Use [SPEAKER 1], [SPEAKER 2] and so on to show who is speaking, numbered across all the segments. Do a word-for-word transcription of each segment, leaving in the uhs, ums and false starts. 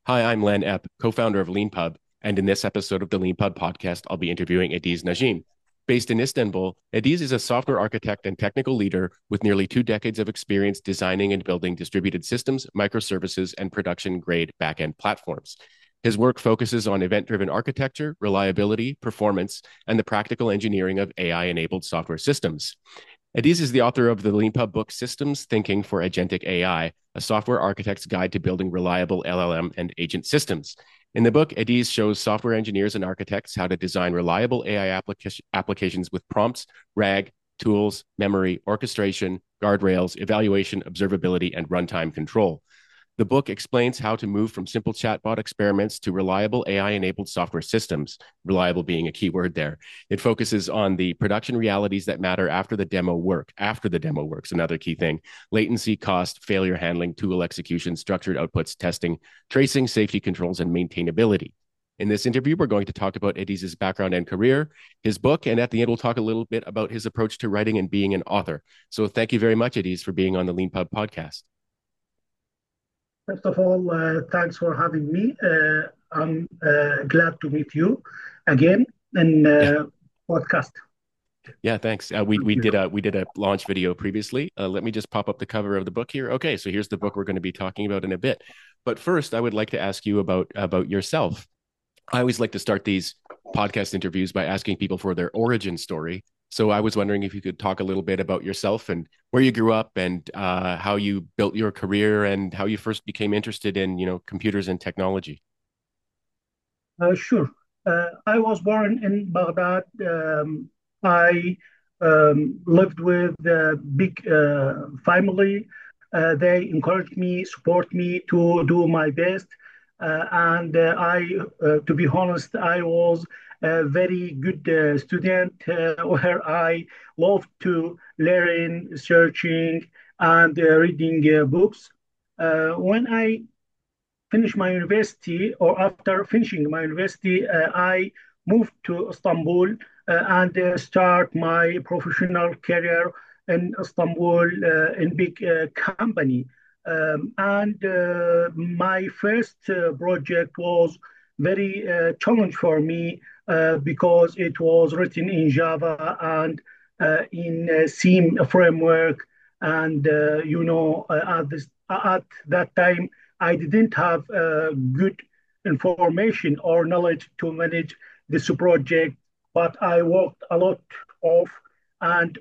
[SPEAKER 1] Hi, I'm Len Epp, co-founder of LeanPub, and in this episode of the LeanPub podcast, I'll be interviewing Ediz Najim. Based in Istanbul, Ediz is a software architect and technical leader with nearly two decades of experience designing and building distributed systems, microservices, and production-grade backend platforms. His work focuses on event-driven architecture, reliability, performance, and the practical engineering of A I-enabled software systems. Ediz is the author of the LeanPub book Systems Thinking for Agentic A I, a software architect's guide to building reliable L L M and agent systems. In the book, Ediz shows software engineers and architects how to design reliable A I applica- applications with prompts, RAG, tools, memory, orchestration, guardrails, evaluation, observability, and runtime control. The book explains how to move from simple chatbot experiments to reliable A I-enabled software systems, reliable being a key word there. It focuses on the production realities that matter after the demo work. After the demo works, another key thing. Latency, cost, failure handling, tool execution, structured outputs, testing, tracing, safety controls, and maintainability. In this interview, we're going to talk about Ediz's background and career, his book, and at the end, we'll talk a little bit about his approach to writing and being an author. So thank you very much, Ediz, for being on the LeanPub podcast.
[SPEAKER 2] First of all, uh, thanks for having me. Uh, I'm uh, glad to meet you again in
[SPEAKER 1] Yeah.
[SPEAKER 2] uh, podcast.
[SPEAKER 1] Yeah, thanks. Uh, we
[SPEAKER 2] Thank
[SPEAKER 1] we
[SPEAKER 2] you.
[SPEAKER 1] did a we did a launch video previously. Uh, let me just pop up the cover of the book here. Okay, so here's the book we're going to be talking about in a bit. But first, I would like to ask you about about yourself. I always like to start these podcast interviews by asking people for their origin story. So I was wondering if you could talk a little bit about yourself and where you grew up and uh, how you built your career and how you first became interested in, you know, computers and technology.
[SPEAKER 2] Uh, sure. Uh, I was born in Baghdad. Um, I um, lived with a big uh, family. Uh, they encouraged me, support me to do my best. Uh, and uh, I, uh, to be honest, I was a very good uh, student uh, where I loved to learn, searching, and uh, reading uh, books. Uh, when I finish my university, or after finishing my university, uh, I moved to Istanbul uh, and uh, start my professional career in Istanbul uh, in big uh, company. Um, and uh, my first uh, project was very uh, challenge for me uh, because it was written in Java and uh, in uh, Seam framework. And uh, you know, uh, at this at that time, I didn't have uh, good information or knowledge to manage this project, but I worked a lot of, and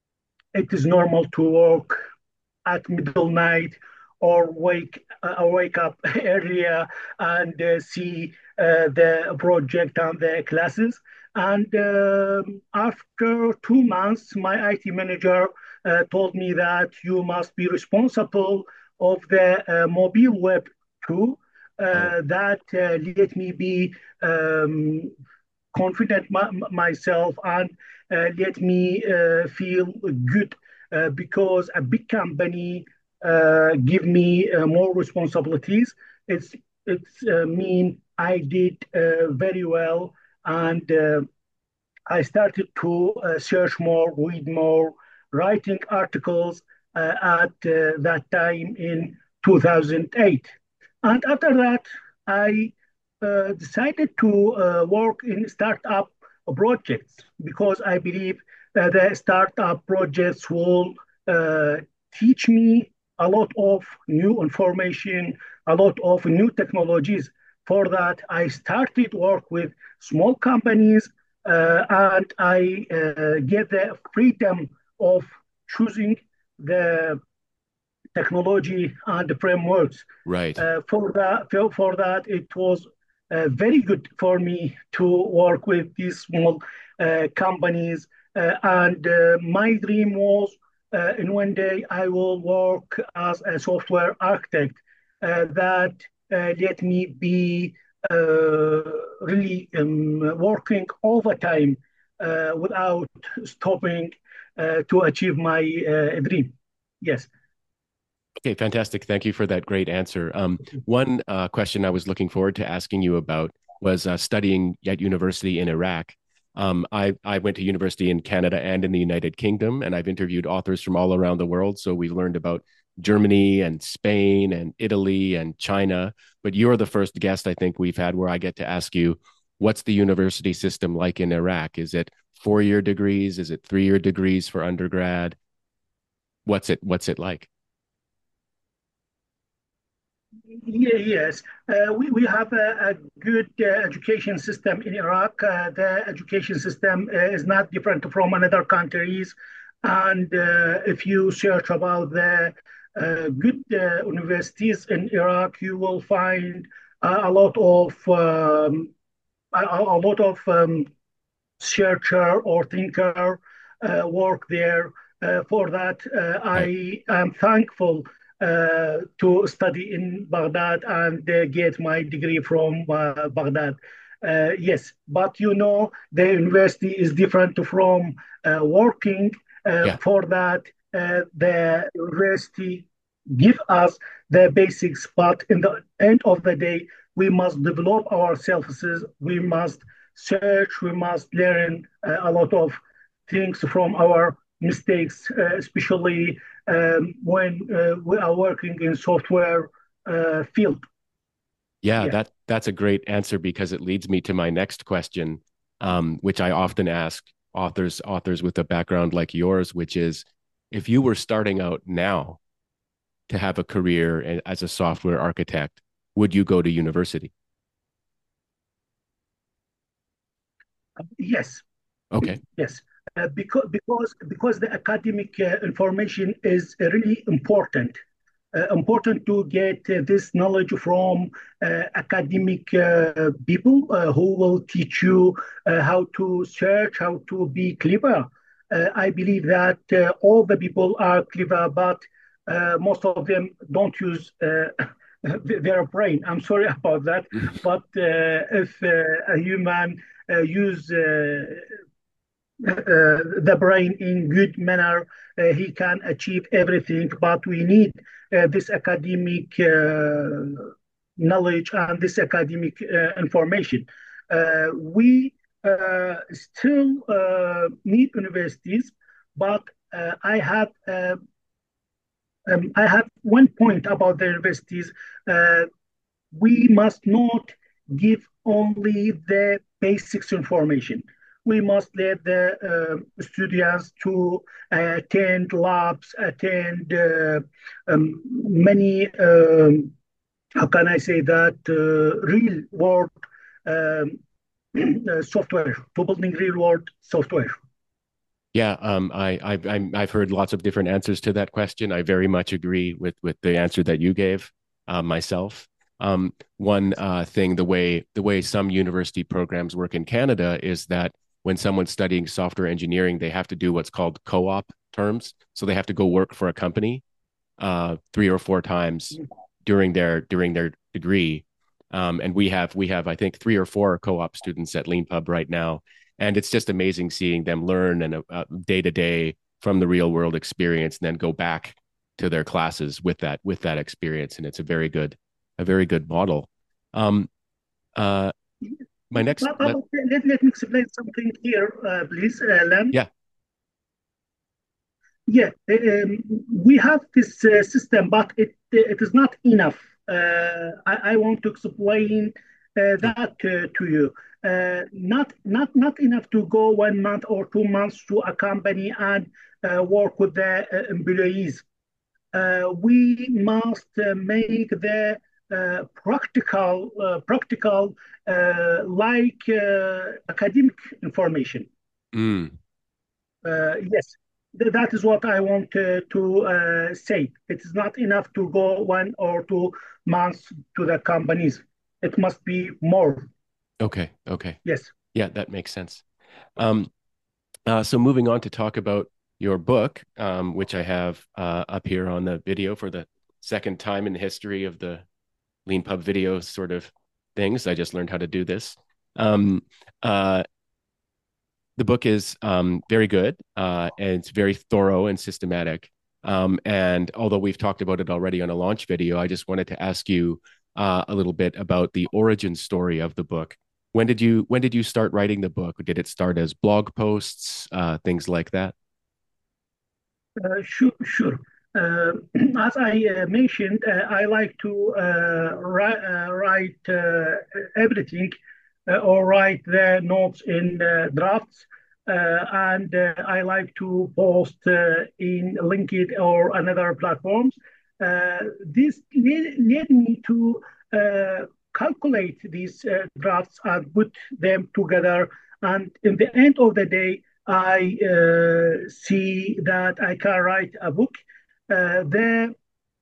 [SPEAKER 2] it is normal to work at middle night or wake uh, wake up earlier and uh, see uh, the project and the classes. And um, after two months, my I T manager uh, told me that you must be responsible of the uh, mobile web too.
[SPEAKER 1] Oh,
[SPEAKER 2] Uh, that uh, let me be um, confident my, myself and uh, let me uh, feel good uh, because a big company uh, give me uh, more responsibilities. It's it's uh, mean I did uh, very well, and uh, I started to uh, search more, read more, writing articles uh, at uh, that time in two thousand eight. And after that, I uh, decided to uh, work in startup projects because I believe uh, the startup projects will uh, teach me a lot of new information, a lot of new technologies. For that, I started work with small companies uh, and I uh, get the freedom of choosing the technology and the frameworks.
[SPEAKER 1] right.
[SPEAKER 2] Uh, for that, for, for that, it was uh, very good for me to work with these small uh, companies. Uh, and uh, my dream was uh, in one day I will work as a software architect uh, that uh, let me be uh, really um, working all the time uh, without stopping uh, to achieve my uh, dream. Yes.
[SPEAKER 1] Okay, fantastic. Thank you for that great answer. Um, one uh, question I was looking forward to asking you about was uh, studying at university in Iraq. Um, I, I went to university in Canada and in the United Kingdom, and I've interviewed authors from all around the world. So we learned about Germany and Spain and Italy and China, but you're the first guest I think we've had where I get to ask you, what's the university system like in Iraq? Is it four-year degrees? Is it three-year degrees for undergrad? What's it what's it like?
[SPEAKER 2] Ye- Yes, uh, we, we have a, a good uh, education system in Iraq. Uh, the education system uh, is not different from another countries. And uh, if you search about the uh, good uh, universities in Iraq, you will find uh, a lot of um, a, a lot of um, searcher or thinker uh, work there. Uh, for that, uh,
[SPEAKER 1] Right.
[SPEAKER 2] I am thankful uh, to study in Baghdad and uh, get my degree from uh, Baghdad. Uh, yes, but you know, the university is different from uh, working. Uh,
[SPEAKER 1] Yeah.
[SPEAKER 2] for that, uh, the university give us the basics, but in the end of the day, we must develop ourselves. We must search, we must learn uh, a lot of things from our mistakes, uh, especially um, when uh, we are working in software uh, field.
[SPEAKER 1] Yeah,
[SPEAKER 2] Yeah.
[SPEAKER 1] that that's a great answer because it leads me to my next question, um, which I often ask authors authors with a background like yours, which is if you were starting out now to have a career as a software architect, would you go to university?
[SPEAKER 2] Yes.
[SPEAKER 1] Okay.
[SPEAKER 2] Yes. Uh, because because because the academic uh, information is really important. Uh, important to get uh, this knowledge from uh, academic uh, people uh, who will teach you uh, how to search, how to be clever. Uh, I believe that uh, all the people are clever, but uh, most of them don't use uh, their brain. I'm sorry about that, but uh, if uh, a human uh, use uh, uh, the brain in good manner, uh, he can achieve everything. But we need uh, this academic uh, knowledge and this academic uh, information. Uh, we uh, still uh, need universities, but uh, I have uh, um, I have one point about the universities. Uh, we must not give only the basics information. We must let the uh, students to uh, attend labs, attend uh, um, many, um, how can I say that, uh, real world um, uh, software, to building real world software.
[SPEAKER 1] Yeah, um, I, I've I'm, I've heard lots of different answers to that question. I very much agree with with the answer that you gave uh, myself. Um, one uh, thing, the way the way some university programs work in Canada is that when someone's studying software engineering, they have to do what's called co-op terms. So they have to go work for a company uh, three or four times during their during their degree. Um, and we have we have I think three or four co-op students at LeanPub right now, and it's just amazing seeing them learn and uh, day to day from the real world experience, and then go back to their classes with that with that experience. And it's a very good a very good model. Um, uh, my next
[SPEAKER 2] But, but
[SPEAKER 1] let
[SPEAKER 2] let, let me explain something here, uh, please, uh, Len.
[SPEAKER 1] yeah.
[SPEAKER 2] Yeah, um, we have this uh, system, but it it is not enough. Uh, I, I want to explain uh,
[SPEAKER 1] Sure.
[SPEAKER 2] that uh, to you. Uh, not not not enough to go one month or two months to a company and uh, work with the uh, employees. Uh, we must uh, make the uh, practical uh, practical uh, like uh, academic information.
[SPEAKER 1] Mm,
[SPEAKER 2] Uh, yes, th- that is what I want uh, to uh, say. It is not enough to go one or two months to the companies. It must be more.
[SPEAKER 1] okay. Okay.
[SPEAKER 2] Yes.
[SPEAKER 1] Yeah, that makes sense. Um, Uh, so moving on to talk about your book, um, which I have uh, up here on the video for the second time in the history of the Lean Pub video sort of things. I just learned how to do this. Um, uh, the book is um, very good uh, and it's very thorough and systematic. Um, and although we've talked about it already on a launch video, I just wanted to ask you uh, a little bit about the origin story of the book. When did you when did you start writing the book? Did it start as blog posts, uh, things like that?
[SPEAKER 2] Uh, sure, sure. Uh, as I uh, mentioned, uh, I like to uh, write, uh, write uh, everything uh, or write the notes in uh, drafts. Uh, and uh, I like to post uh, in LinkedIn or another platforms. Uh, this led, led me to uh, calculate these uh, drafts and put them together. And in the end of the day, I uh, see that I can write a book. Uh, the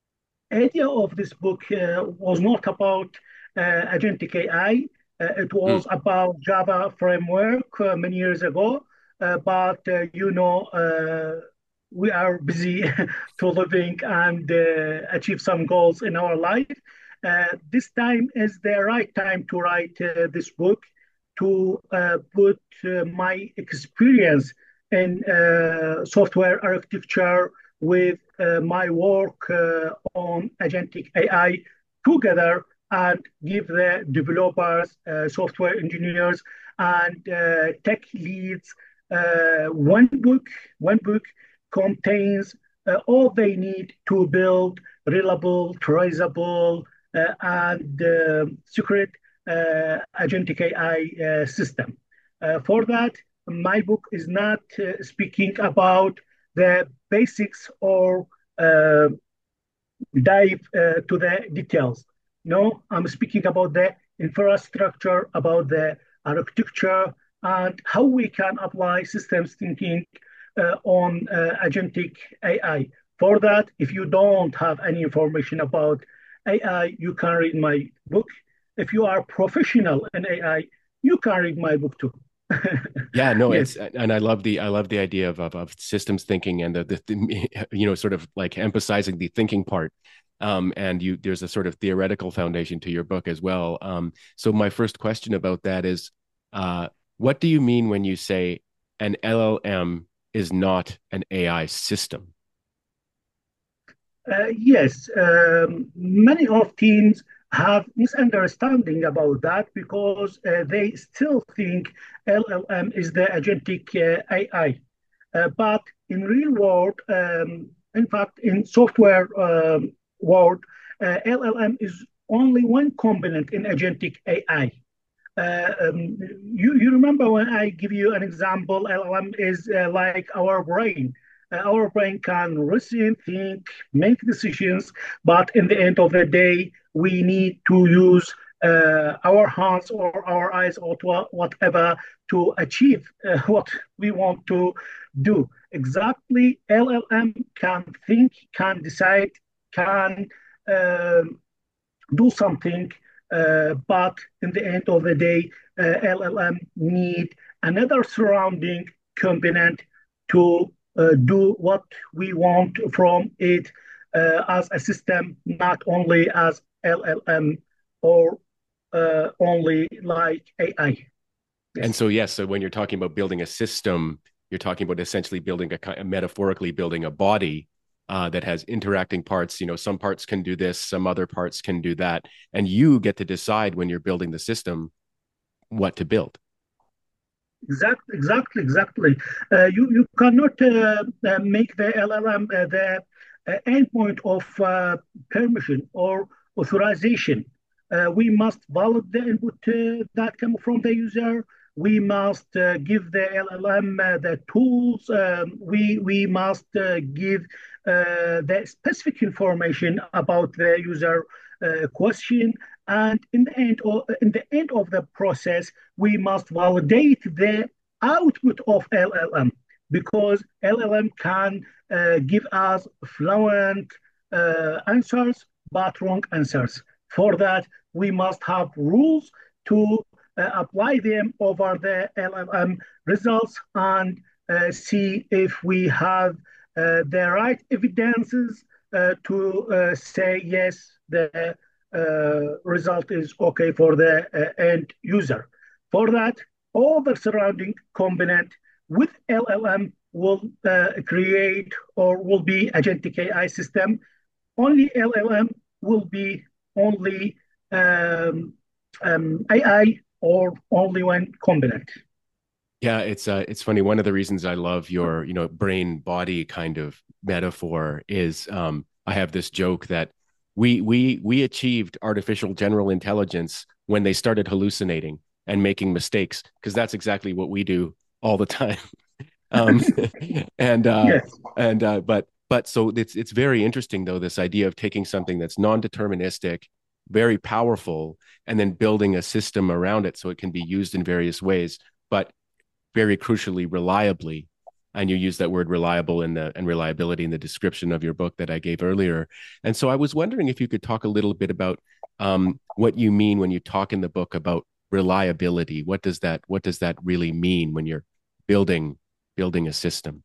[SPEAKER 2] idea of this book uh, was not about uh, agentic A I. Uh, it
[SPEAKER 1] Mm.
[SPEAKER 2] was about Java framework uh, many years ago. Uh, but uh, you know, uh, we are busy to living and uh, achieve some goals in our life. Uh, this time is the right time to write uh, this book, to uh, put uh, my experience in uh, software architecture with uh, my work uh, on agentic A I together and give the developers, uh, software engineers, and uh, tech leads uh, one book. One book contains uh, all they need to build reliable, traceable, uh, and uh, secret uh, agentic A I uh, system. Uh, for that, my book is not uh, speaking about the basics or uh, dive uh, to the details. No, I'm speaking about the infrastructure, about the architecture, and how we can apply systems thinking uh, on uh, agentic A I. For that, if you don't have any information about A I, you can read my book. If you are professional in A I, you can read my book too.
[SPEAKER 1] Yeah, no,
[SPEAKER 2] Yes.
[SPEAKER 1] it's and I love the I love the idea of of, of systems thinking and the, the, the you know sort of like emphasizing the thinking part. Um, and you there's a sort of theoretical foundation to your book as well. Um, so my first question about that is, uh, what do you mean when you say an L L M is not an A I system?
[SPEAKER 2] Uh, yes, um, many of teams have misunderstanding about that because uh, they still think L L M is the agentic uh, A I. Uh, but in real world, um, in fact, in software um, world, uh, L L M is only one component in agentic A I. Uh, um, you, you remember when I give you an example, L L M is uh, like our brain. Uh, our brain can reason, think, make decisions, but in the end of the day, we need to use uh, our hands or our eyes or whatever to achieve uh, what we want to do. Exactly, L L M can think, can decide, can um, do something, uh, but in the end of the day, uh, L L M need another surrounding component to uh, do what we want from it uh, as a system, not only as L L M or uh, only like A I.
[SPEAKER 1] And
[SPEAKER 2] Yes.
[SPEAKER 1] so yes, so when you're talking about building a system, you're talking about essentially building a metaphorically building a body uh, that has interacting parts. You know, some parts can do this, some other parts can do that, and you get to decide when you're building the system what to build.
[SPEAKER 2] Exactly, exactly, exactly. Uh, you you cannot uh, uh, make the L L M uh, the uh, endpoint of uh, permission or authorization. Uh, we must validate the input uh, that come from the user. We must uh, give the L L M uh, the tools. Um, we we must uh, give uh, the specific information about the user uh, question. And in the end, of, in the end of the process, we must validate the output of L L M because L L M can uh, give us fluent uh, answers but wrong answers. For that, we must have rules to uh, apply them over the L L M results and uh, see if we have uh, the right evidences uh, to uh, say yes, the uh, result is okay for the uh, end user. For that, all the surrounding component with L L M will uh, create or will be agentic A I system. Only L L M will be only um, um, A I or only one component.
[SPEAKER 1] Yeah, it's uh it's funny. One of the reasons I love your, you know, brain body kind of metaphor is um I have this joke that we we we achieved artificial general intelligence when they started hallucinating and making mistakes, because that's exactly what we do all the time. Um and uh
[SPEAKER 2] Yes.
[SPEAKER 1] and uh but but so it's it's very interesting though, this idea of taking something that's non-deterministic, very powerful, and then building a system around it so it can be used in various ways. But very crucially reliably. And you use that word reliable in the and reliability in the description of your book that I gave earlier. And so I was wondering if you could talk a little bit about um, what you mean when you talk in the book about reliability. What does that what does that really mean when you're building building a system?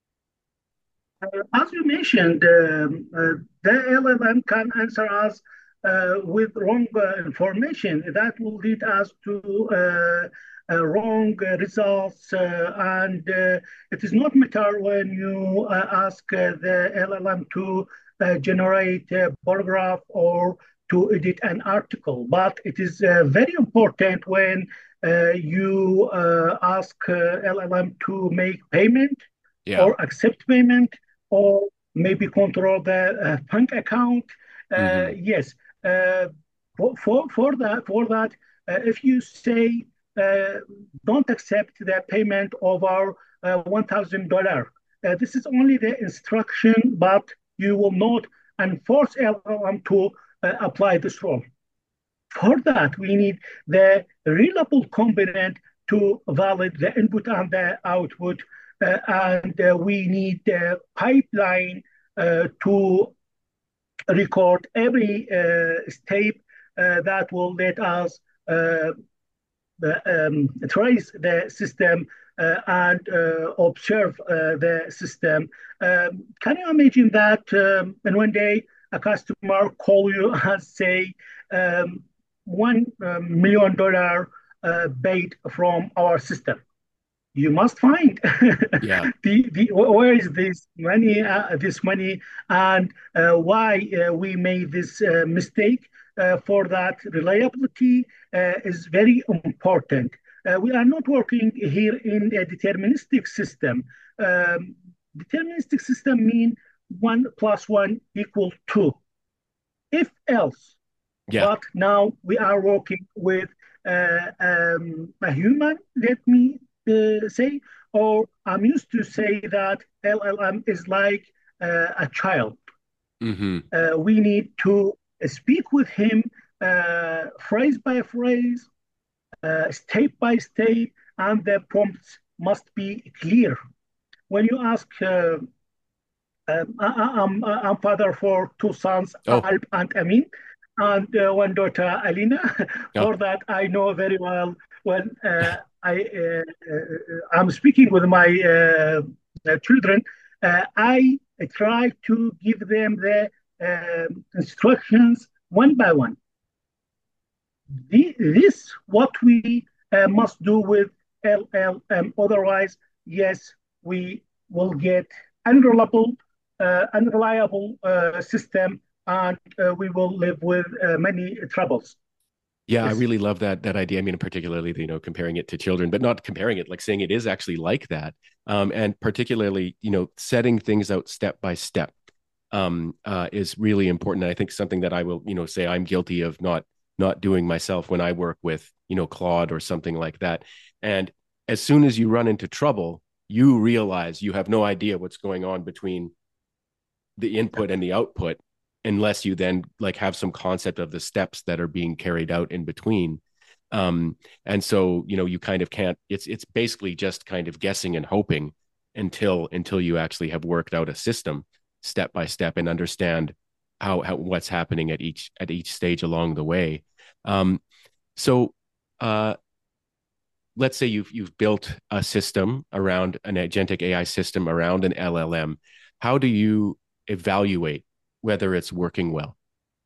[SPEAKER 2] Uh, as you mentioned, um, uh, the L L M can answer us uh, with wrong uh, information. That will lead us to uh, uh, wrong uh, results. Uh, and uh, it is not matter when you uh, ask uh, the L L M to uh, generate a paragraph or to edit an article. But it is uh, very important when uh, you uh, ask uh, L L M to make payment
[SPEAKER 1] Yeah.
[SPEAKER 2] or accept payment or maybe control the uh, bank account. Uh,
[SPEAKER 1] Mm-hmm.
[SPEAKER 2] yes, uh, for, for, for that, for that uh, if you say uh, don't accept the payment of our uh, one thousand dollars, uh, this is only the instruction, but you will not enforce L L M to uh, apply this rule. For that, we need the reliable component to validate the input and the output. Uh, and uh, we need the pipeline uh, to record every uh, step uh, that will let us uh, um, trace the system uh, and uh, observe uh, the system. Um, can you imagine that um, and one day a customer call you and say um, one uh, million dollar uh, paid from our system? You must find
[SPEAKER 1] Yeah.
[SPEAKER 2] the, the where is this money uh, this money and uh, why uh, we made this uh, mistake. Uh, for that, reliability uh, is very important. Uh, we are not working here in a deterministic system. Um, Deterministic system mean one plus one equal two, if else.
[SPEAKER 1] Yeah.
[SPEAKER 2] But now we are working with uh, um, a human, let me uh, say, or I'm used to say that L L M is like uh, a child.
[SPEAKER 1] Mm-hmm.
[SPEAKER 2] Uh, we need to speak with him uh, phrase by phrase, uh, step by step, and the prompts must be clear. When you ask, uh, um, I, am I'm father for two sons,
[SPEAKER 1] Oh,
[SPEAKER 2] Alp and Amin, and uh, one daughter, Alina.
[SPEAKER 1] oh,
[SPEAKER 2] For that, I know very well when uh, I uh, uh, I'm speaking with my uh, uh, children. Uh, I try to give them the um instructions one by one. The, this what we uh, must do with L L M. Otherwise, yes, we will get unreliable, uh, unreliable uh, system, and uh, we will live with uh, many troubles.
[SPEAKER 1] yeah, I
[SPEAKER 2] Yes.
[SPEAKER 1] really love that that idea. I mean, particularly, you know, comparing it to children, but not comparing it, like saying it is actually like that. Um, and particularly, you know, setting things out step by step um, uh, is really important. And I think something that I will, you know, say I'm guilty of not not doing myself when I work with, you know, Claude or something like that. And as soon as you run into trouble, you realize you have no idea what's going on between the input and the output unless you then like have some concept of the steps that are being carried out in between. Um, and so, you know, you kind of can't, it's it's basically just kind of guessing and hoping until until you actually have worked out a system step by step and understand how, how what's happening at each at each stage along the way. Um, so uh let's say you've you've built a system around an agentic A I system around an L L M. How do you evaluate whether it's working well?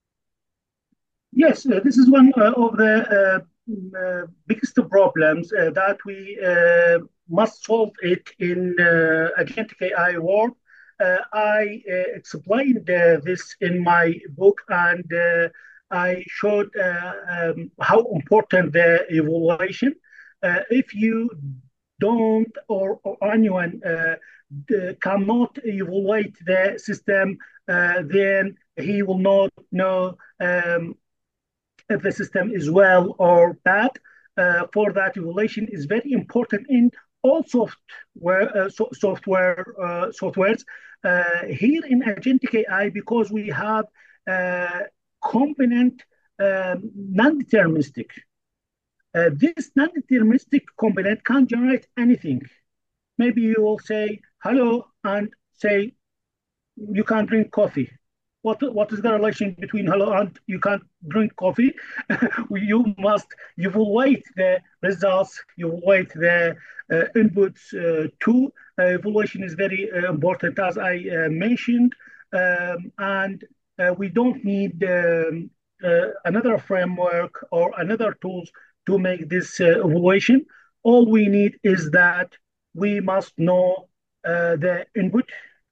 [SPEAKER 2] Yes, uh, this is one uh, of the uh, uh, biggest problems uh, that we uh, must solve it in uh, agentic A I world. Uh, I uh, explained uh, this in my book, and uh, I showed uh, um, how important the evaluation. Uh, if you don't or, or anyone uh, cannot evaluate the system, uh, then he will not know um, if the system is well or bad. Uh, for that, evaluation is very important in all software uh, so, software uh, softwares. Uh, here in Agentic A I, because we have uh, component um, non-deterministic. Uh, this non-deterministic component can generate anything. Maybe you will say hello and say you can't drink coffee. What what is the relation between hello and you can't drink coffee? You must evaluate the results, you evaluate the uh, inputs uh, too. Uh, evaluation is very uh, important, as I uh, mentioned, um, and uh, we don't need um, uh, another framework or another tools to make this uh, evaluation. All we need is that we must know uh, the input,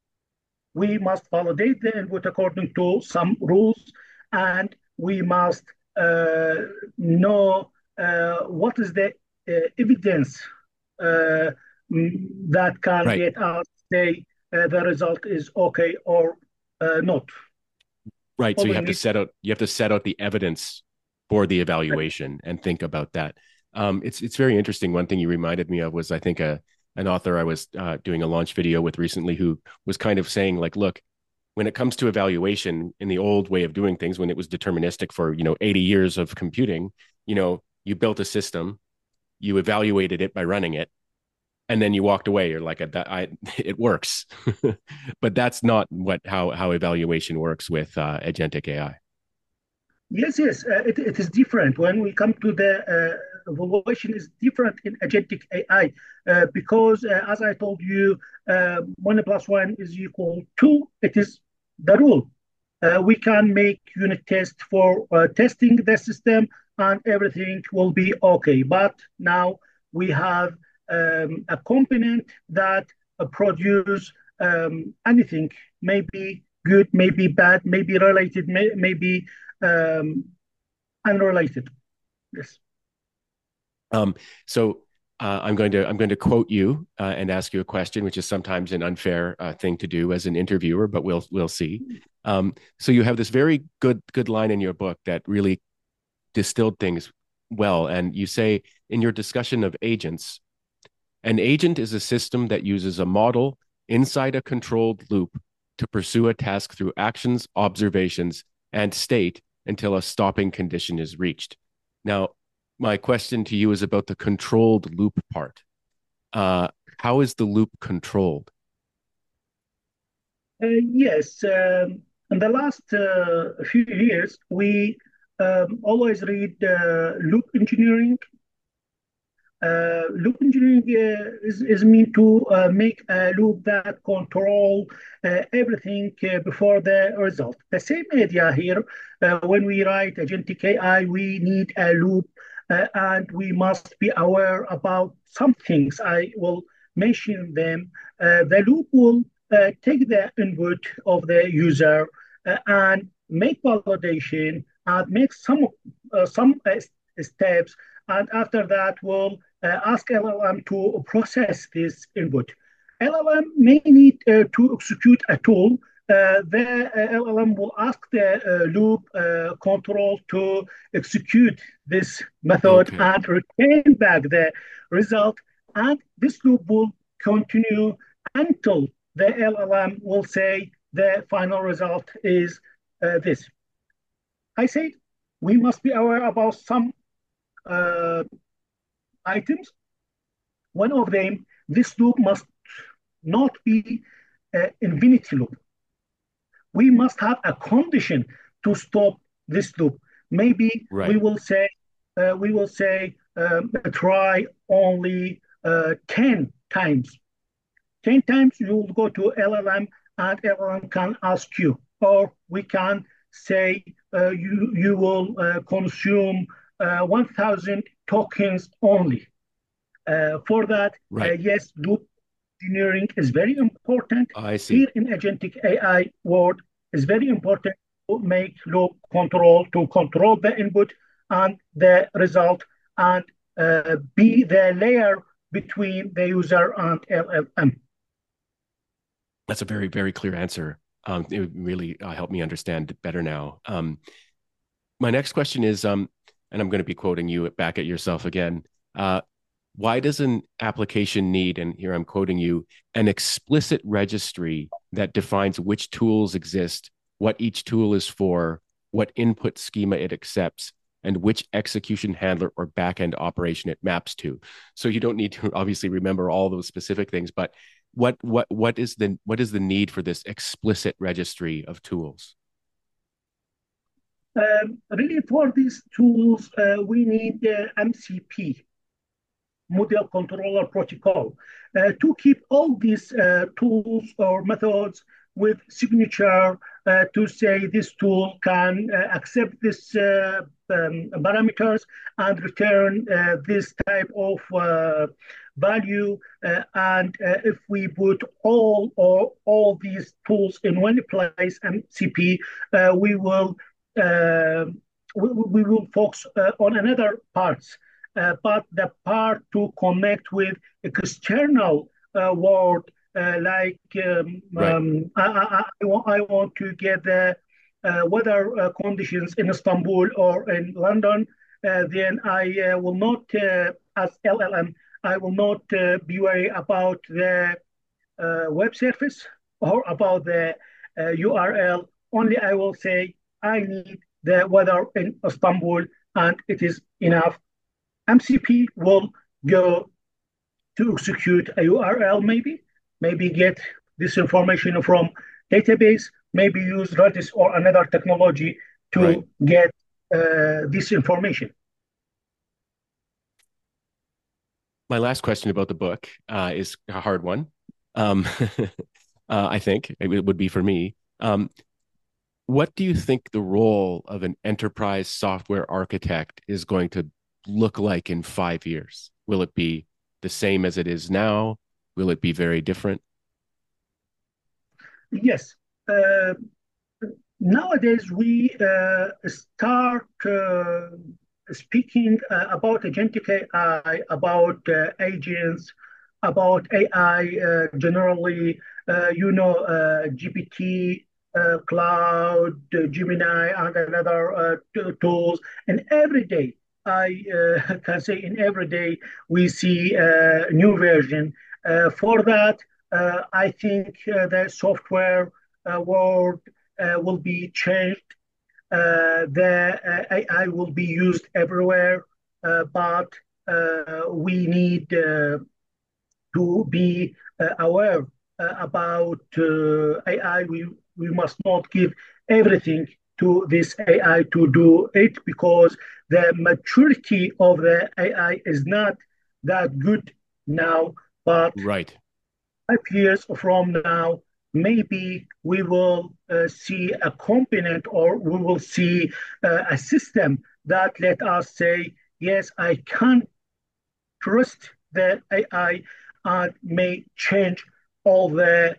[SPEAKER 2] we must validate the input according to some rules, and we must uh, know uh, what is the uh, evidence uh, that can
[SPEAKER 1] Right.
[SPEAKER 2] get us say uh, the result is okay or uh, not.
[SPEAKER 1] Right.
[SPEAKER 2] All
[SPEAKER 1] So you
[SPEAKER 2] we
[SPEAKER 1] have to
[SPEAKER 2] need.
[SPEAKER 1] set out you have to set out the evidence for the evaluation and think about that. Um, it's it's very interesting. One thing you reminded me of was I think a an author I was uh, doing a launch video with recently who was kind of saying like, look, when it comes to evaluation in the old way of doing things, when it was deterministic for you know eighty years of computing, you know, you built a system, you evaluated it by running it, and then you walked away. You're like, that I, it works, but that's not what how how evaluation works with uh, agentic A I.
[SPEAKER 2] Yes, yes, uh, it, it is different. When we come to the uh, evaluation is different in agentic A I uh, because, uh, as I told you, uh, one plus one is equal to, it is the rule. Uh, we can make unit tests for uh, testing the system and everything will be okay. But now we have um, a component that uh, produce um, anything, maybe good, maybe bad, maybe related, may, maybe um, unrelated. Yes.
[SPEAKER 1] Um, so uh, I'm going to I'm going to quote you uh, and ask you a question, which is sometimes an unfair uh, thing to do as an interviewer, but we'll we'll see. Um, so you have this very good good line in your book that really distilled things well, and you say in your discussion of agents, an agent is a system that uses a model inside a controlled loop to pursue a task through actions, observations, and state until a stopping condition is reached. Now, my question to you is about the controlled loop part. Uh, how is the loop controlled?
[SPEAKER 2] Uh, yes. Um, in the last uh, few years, we um, always read uh, loop engineering. Uh, loop engineering uh, is, is meant to uh, make a loop that control uh, everything uh, before the result. The same idea here, uh, when we write agentic A I, we need a loop uh, and we must be aware about some things. I will mention them. Uh, the loop will uh, take the input of the user uh, and make validation and make some, uh, some uh, steps, and after that will uh, ask L L M to process this input. L L M may need uh, to execute a tool. Uh, the uh, L L M will ask the uh, loop uh, control to execute this method
[SPEAKER 1] Okay.
[SPEAKER 2] and return back the result. And this loop will continue until the L L M will say the final result is uh, this. I said we must be aware about some uh, items. One of them, this loop must not be an infinity loop. We must have a condition to stop this loop. Maybe we
[SPEAKER 1] Right.
[SPEAKER 2] will say uh, we will say um, try only uh, ten times. ten times you will go to L L M and L L M can ask you, or we can say uh, you you will uh, consume uh, one thousand tokens only. Uh, for that, uh,
[SPEAKER 1] Right.
[SPEAKER 2] yes, loop engineering is very important.
[SPEAKER 1] I see.
[SPEAKER 2] Here in agentic A I world, is very important to make loop control to control the input and the result and uh, be the layer between the user and L L M.
[SPEAKER 1] That's a very, very clear answer. Um, it would really uh, help me understand it better now. Um, my next question is, um, and I'm going to be quoting you back at yourself again. Uh, why does an application need, and here I'm quoting you, an explicit registry that defines which tools exist, what each tool is for, what input schema it accepts, and which execution handler or backend operation it maps to? So you don't need to obviously remember all those specific things, but what what what is the what is the need for this explicit registry of tools?
[SPEAKER 2] Um, really, for these tools, uh, we need uh, M C P, Model Controller Protocol, uh, to keep all these uh, tools or methods with signature uh, to say this tool can uh, accept this uh, um, parameters and return uh, this type of uh, value. Uh, and uh, if we put all or all these tools in one place, M C P, uh, we will uh, we, we will focus uh, on another parts, uh, but the part to connect with external uh, world, uh, like um,
[SPEAKER 1] Right.
[SPEAKER 2] um, I, I, I, want, I want to get the uh, weather uh, conditions in Istanbul or in London, uh, then I uh, will not, uh, as L L M, I will not uh, be worried about the uh, web service or about the uh, U R L. Only I will say I need the weather in Istanbul, and it is enough. M C P will go to execute a U R L, maybe, maybe get this information from database, maybe use Redis or another technology
[SPEAKER 1] Right.
[SPEAKER 2] to get uh, this information.
[SPEAKER 1] My last question about the book uh, is a hard one. Um, uh, I think it would be for me. Um, what do you think the role of an enterprise software architect is going to look like in five years? Will it be the same as it is now? Will it be very different?
[SPEAKER 2] Yes. Uh, Nowadays, we uh, start uh, speaking uh, about agentic A I, about uh, agents, about A I uh, generally. Uh, you know, uh, G P T, uh, Cloud, uh, Gemini, and another uh, t- tools. And every day, I uh, can say in every day, we see a new version. Uh, for that, uh, I think uh, the software uh, world uh, will be changed. Uh, the uh, A I will be used everywhere, uh, but uh, we need uh, to be uh, aware uh, about uh, A I. We we must not give everything to this A I to do it, because the maturity of the A I is not that good now. But
[SPEAKER 1] Right.
[SPEAKER 2] five years from now, maybe we will uh, see a component, or we will see uh, a system that let us say, yes, I can trust the A I and may change all the,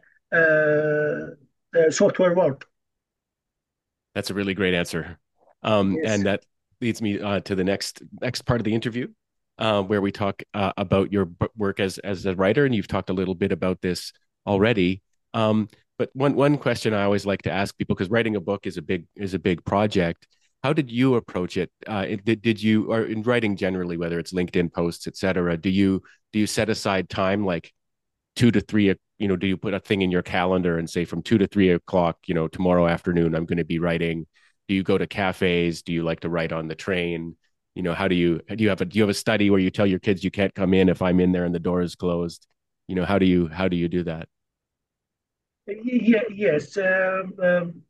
[SPEAKER 2] uh, the software world.
[SPEAKER 1] That's a really great answer. Um,
[SPEAKER 2] Yes.
[SPEAKER 1] and that leads me uh, to the next next part of the interview, uh, where we talk uh, about your b- work as as a writer, and you've talked a little bit about this already. Um, but one one question I always like to ask people, because writing a book is a big is a big project. How did you approach it? Uh, it- did did you, or in writing generally, whether it's LinkedIn posts, et cetera, do you do you set aside time like two to three, you know, do you put a thing in your calendar and say from two to three o'clock, you know, tomorrow afternoon, I'm going to be writing? Do you go to cafes? Do you like to write on the train? You know, how do you, do you have a, do you have a study where you tell your kids you can't come in if I'm in there and the door is closed? You know, how do you, how do you do that?
[SPEAKER 2] Yeah, yes. Um, um,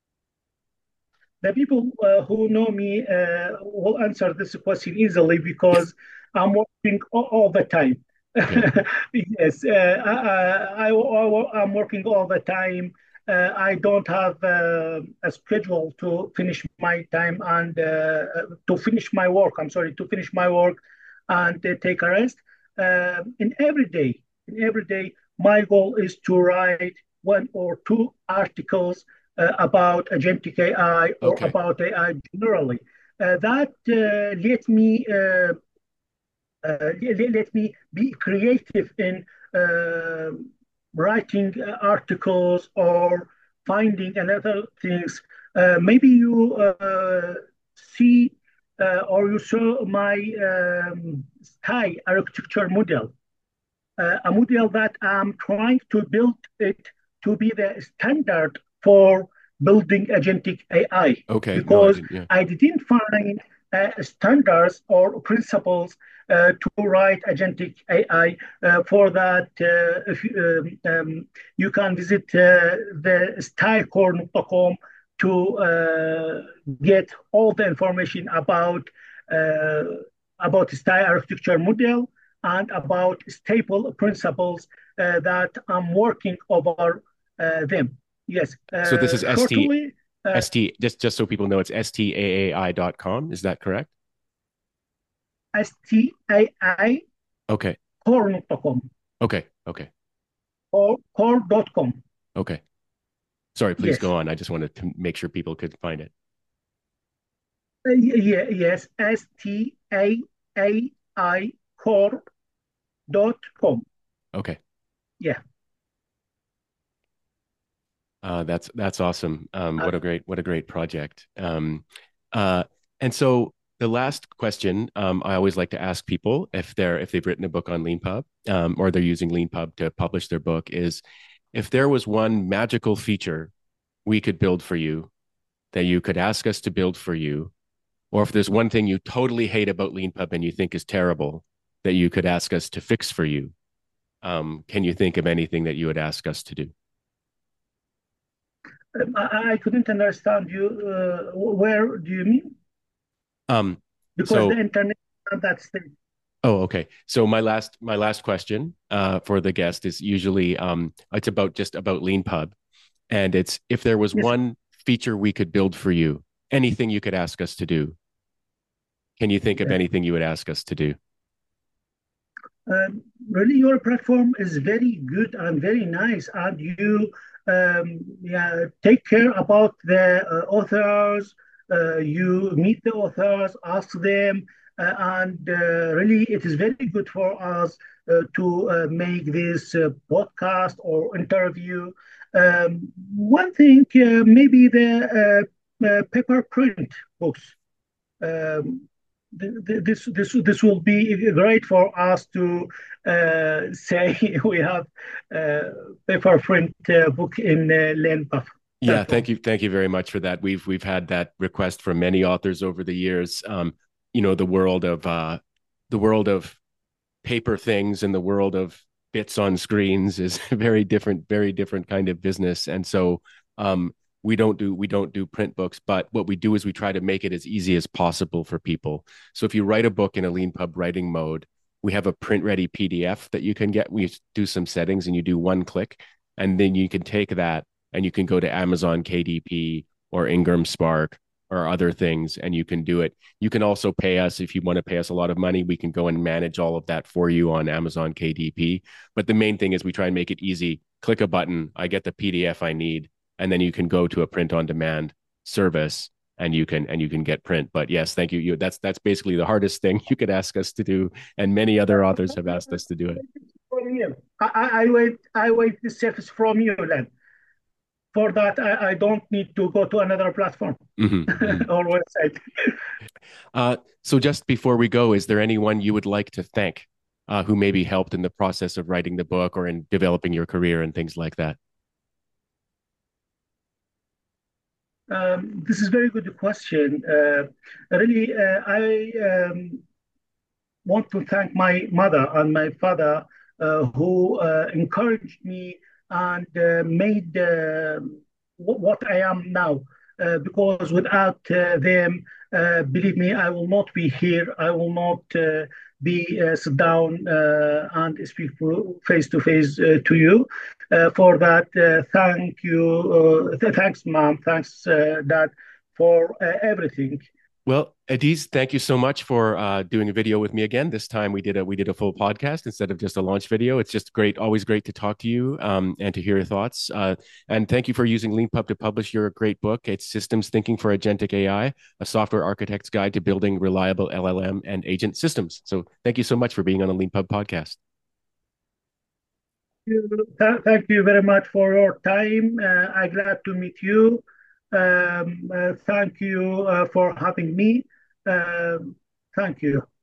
[SPEAKER 2] the people uh, who know me uh, will answer this question easily, because I'm working all, all the time.
[SPEAKER 1] Okay.
[SPEAKER 2] Yes, uh, I, I, I, am working all the time. Uh, I don't have uh, a schedule to finish my time and uh, to finish my work. I'm sorry, to finish my work and uh, take a rest. Uh, in every day, in every day, my goal is to write one or two articles uh, about agentic A I or
[SPEAKER 1] Okay.
[SPEAKER 2] about A I generally. Uh, that uh, let me uh, uh, let, let me be creative in uh, writing uh, articles or finding and other things. Uh, maybe you uh, see uh, or you saw my um, sky architecture model, uh, a model that I'm trying to build it to be the standard for building agentic A I,
[SPEAKER 1] Okay. No, I
[SPEAKER 2] because
[SPEAKER 1] didn't. Yeah.
[SPEAKER 2] I didn't find uh, standards or principles uh, to write agentic A I. Uh, for that, uh, if you, um, um, you can visit uh, the stycore dot com to uh, get all the information about uh, about style architecture model and about stable principles uh, that I'm working over uh, them. Yes,
[SPEAKER 1] So this is
[SPEAKER 2] uh,
[SPEAKER 1] S T
[SPEAKER 2] shortly, uh,
[SPEAKER 1] S T just just so people know it's S T A A I dot com. Is that correct?
[SPEAKER 2] S T A I
[SPEAKER 1] Okay.
[SPEAKER 2] core dot com
[SPEAKER 1] Okay. Okay.
[SPEAKER 2] or core dot com.
[SPEAKER 1] Okay. Sorry, please
[SPEAKER 2] Yes,
[SPEAKER 1] go on. I just wanted to make sure people could find it.
[SPEAKER 2] uh, yeah, yes, S T A A I core dot com.
[SPEAKER 1] Okay.
[SPEAKER 2] Yeah.
[SPEAKER 1] Uh, that's that's awesome. Um,
[SPEAKER 2] Uh,
[SPEAKER 1] what a great what a great project. Um, uh, and so the last question um, I always like to ask people if they're if they've written a book on LeanPub um, or they're using LeanPub to publish their book is if there was one magical feature we could build for you that you could ask us to build for you, or if there's one thing you totally hate about LeanPub and you think is terrible that you could ask us to fix for you, um, can you think of anything that you would ask us to do?
[SPEAKER 2] um, I, I couldn't understand you. Uh, where do you mean?
[SPEAKER 1] Um,
[SPEAKER 2] Because the
[SPEAKER 1] so
[SPEAKER 2] internet that's the
[SPEAKER 1] Oh, okay. So my last my last question uh, for the guest is usually um, it's about just about LeanPub, and it's if there was
[SPEAKER 2] yes.
[SPEAKER 1] one feature we could build for you, anything you could ask us to do. Can you think of
[SPEAKER 2] Yes.
[SPEAKER 1] anything you would ask us to do?
[SPEAKER 2] Um, really, your platform is very good and very nice, and you um, yeah, take care about the uh, authors. Uh, you meet the authors, ask them, uh, and uh, really, it is very good for us uh, to uh, make this uh, podcast or interview. Um, one thing, uh, maybe the uh, uh, paper print books. Um, this this this will be great for us to uh, say we have uh, paper print uh, book in uh, LeanPub
[SPEAKER 1] Yeah, thank
[SPEAKER 2] platform.
[SPEAKER 1] you, thank you very much for that. We've we've had that request from many authors over the years. Um, you know, the world of uh, the world of paper things and the world of bits on screens is a very different, very different kind of business. And so um, we don't do we don't do print books, but what we do is we try to make it as easy as possible for people. So if you write a book in a LeanPub writing mode, we have a print ready P D F that you can get. We do some settings and you do one click, and then you can take that and you can go to Amazon K D P or Ingram Spark or other things and you can do it. You can also pay us if you want to pay us a lot of money. We can go and manage all of that for you on Amazon K D P. But the main thing is we try and make it easy. Click a button, I get the P D F I need, and then you can go to a print on demand service and you can and you can get print. But yes, thank you. You that's that's basically the hardest thing you could ask us to do, and many other authors have asked us to do it.
[SPEAKER 2] From you. I, I, I wait I wait the service from you then. For that, I, I don't need to go to another platform
[SPEAKER 1] Mm-hmm, mm-hmm.
[SPEAKER 2] or website.
[SPEAKER 1] Uh, so just before we go, is there anyone you would like to thank uh, who maybe helped in the process of writing the book or in developing your career and things like that?
[SPEAKER 2] Um, this is very good question. Uh, really, uh, I um, want to thank my mother and my father uh, who uh, encouraged me and uh, made uh, what I am now. Uh, because without uh, them, uh, believe me, I will not be here. I will not uh, be uh, sit down uh, and speak face to face to you. Uh, for that, uh, thank you. Uh, th- thanks, mom. Thanks, uh, dad, for uh, everything.
[SPEAKER 1] Well, Adiz, thank you so much for uh, doing a video with me again. This time we did a we did a full podcast instead of just a launch video. It's just great, always great to talk to you um, and to hear your thoughts. Uh, and thank you for using LeanPub to publish your great book. It's Systems Thinking for Agentic A I, a software architect's guide to building reliable L L M and agent systems. So thank you so much for being on the LeanPub podcast.
[SPEAKER 2] Th- Thank you very much for your time. Uh, I'm glad to meet you. Um, uh, thank you uh, for having me. Um, Thank you.